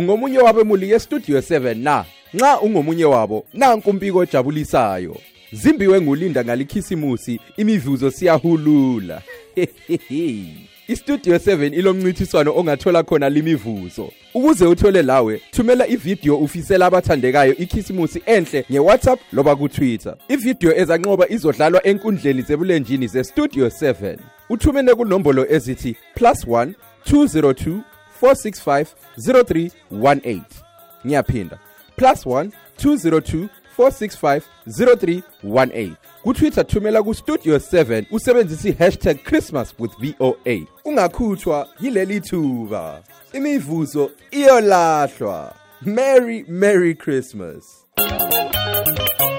ungomunye wabemuli ye-Studio 7 na? Nxa ungomunye wabo, nanku umbiko ojabulisayo. Zimbiwe nguLinda ngalikhisimusi, imivuzo siyahulula. I-Studio 7 ilomncintiswano ongathola khona limivuzo. Ukuze uthole lawe, thumela ivideo ufisela abathandekayo ikhisimusi enhle nge-WhatsApp loba ku-Twitter. Ivideo ezanqoba izodlalwa enkundleni zebulenjini ze-Studio 7. Uthumene kunombolo ezithi +1 202 465 0318. Ngiyaphinda. +1 202 465 0318. Ku-Twitter thumela ku-Studio 7 usebenzisa #ChristmasWithVOA. Ungakhuthwa yileli thuba. Imivuzo iyolahlwa. Merry Christmas.